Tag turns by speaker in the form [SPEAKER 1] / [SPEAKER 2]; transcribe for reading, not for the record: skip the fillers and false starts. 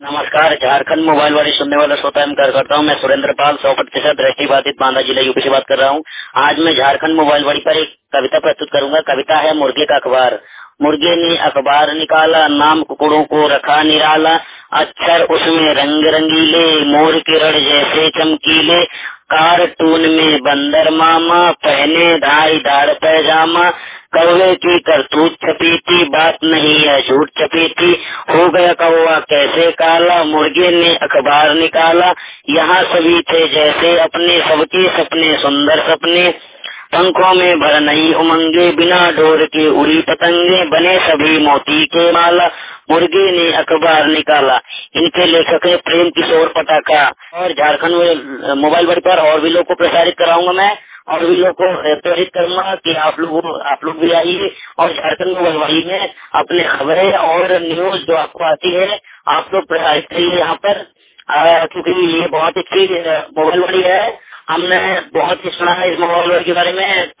[SPEAKER 1] नमस्कार। झारखंड मोबाइल वाली सुनने वाला श्रोता एवं कार्यकर्ताओं, मैं सुरेंद्र पाल 100% दृष्टिबाधित बांदा जिला यूपी से बात कर रहा हूँ। आज मैं झारखंड मोबाइल वाली पर एक कविता प्रस्तुत करूंगा। कविता है मुर्गे का अखबार। मुर्गे ने अखबार निकाला, नाम कुकड़ों को रखा निराला, अक्षर उसमें रंग रंगीले, मोर के रण जैसे चमकीले, कार्टून में बंदर मामा, पहने धारीदार पैजामा, कौवे की करतूत छपी थी, बात नहीं है झूठ छपी थी, हो गया कौवा कैसे काला, मुर्गे ने अखबार निकाला, यहाँ सभी थे जैसे अपने, सबके सपने सुंदर सपने, पंखों में भर नई उमंगे, बिना डोर के उड़ी पतंगे, बने सभी मोती के माला, मुर्गे ने अखबार निकाला। इनके लेखक है प्रेम किशोर पटाखा। और झारखंड में मोबाइल वर्ड पर और भी लोग को प्रसारित कराऊंगा मैं, और भी लोग को प्रेरित करूंगा कि आप लोग भी आइए और झारखंड मोबाइल में अपने खबरें और न्यूज जो आपको आती है आप लोग प्रसारित करिए यहाँ पर। क्योंकि ये बहुत अच्छी मोबाइल वाली है। हमने बहुत ही सुना है इस मोबाइल वाली के बारे में।